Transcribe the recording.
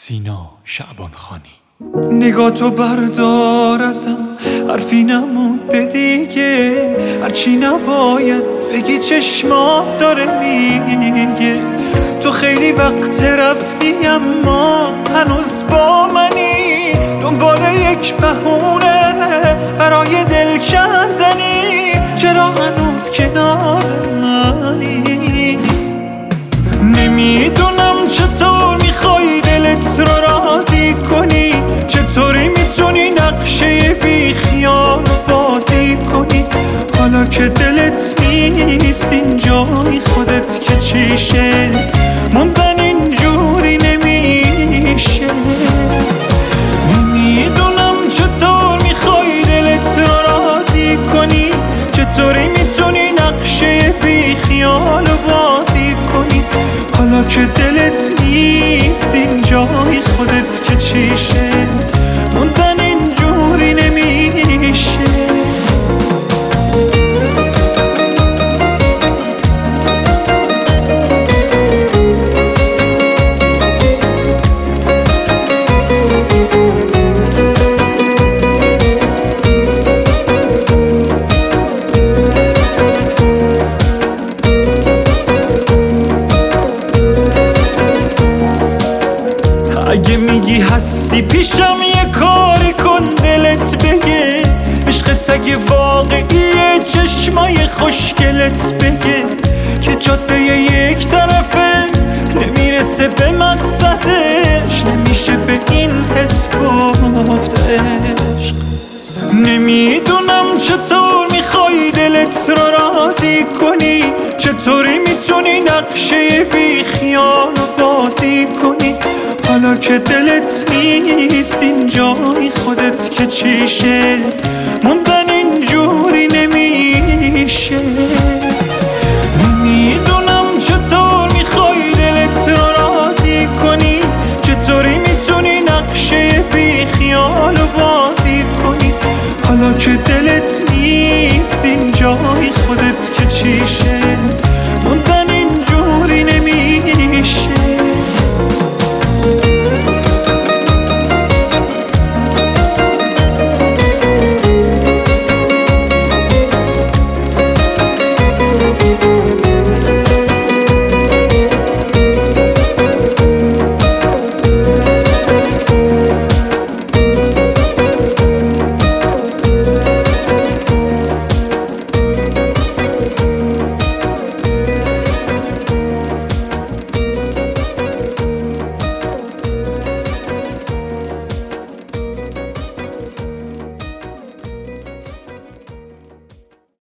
سینا شعبانخانی. نگاه تو بردار ازم، حرفی نمونده دیگه، هرچی نباید بگی چشمات داره میگه. تو خیلی وقت رفتی اما هنوز با منی، دنبال یک بهونه برای دل کندنی. چرا هنوز کنار منی؟ نمیدونم چطور میخوای دلت رو راضی کنی، چطوری میتونی نقشه بی خیال بازی کنی. حالا که دلت نیست این جای خودت که چیشه، موندن اینجوری نمیشه. نمیدونم چطور میخوای دلت رو راضی کنی، چطوری میتونی نقشه بی خیال بازی کنی. حالا که دلت نیست این جای خودت که چیشه، موندن اینجوری نمیشه. اگه میگی هستی پیشم یه کاری کن دلت بگه، عشقت اگه واقعیه چشمای خوشگلت بگه که جاده یک طرفه نمیرسه به مقصدش، نمیشه به این حس گفت عشق. نمیدونم چطور میخوای دلت رو راضی کنی، چطوری میتونی نقشه بی خیال بازی کنی. حالا که دلت نیست این جای خودت که چیشه، موندن اینجوری نمیشه. نمیدونم چطور میخوای دلت رو راضی کنی، چطوری میتونی نقشه بی خیال بازی کنی. حالا که دلت